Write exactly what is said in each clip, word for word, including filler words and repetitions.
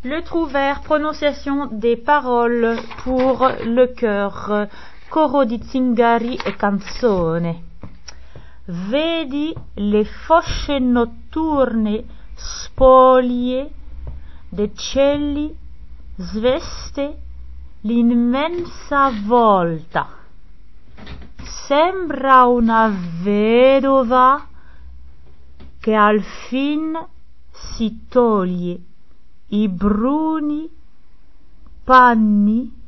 Le trou vert, prononciation des paroles pour le chœur, coro di zingari e canzone. Vedi le fosce notturne spolie dei cieli, sveste l'immensa volta. Sembra una vedova che al fin si toglie i bruni panni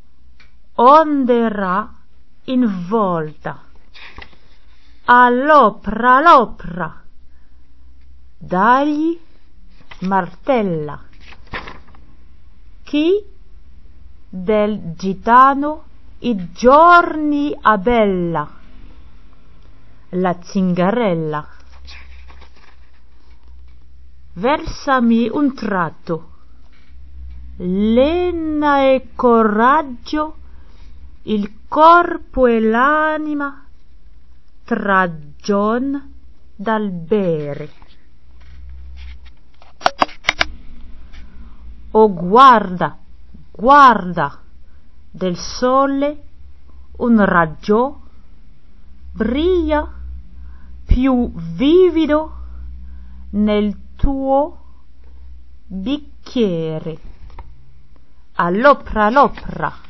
ond'era in volta. All'opra, all'opra, dagli martella. Chi del gitano i giorni abbella? La zingarella. Versami un tratto, lena e coraggio, il corpo e l'anima tragion dal bere. Oh guarda, guarda, del sole un raggio brilla più vivido nel tuo bicchiere. All'opra, all'opra.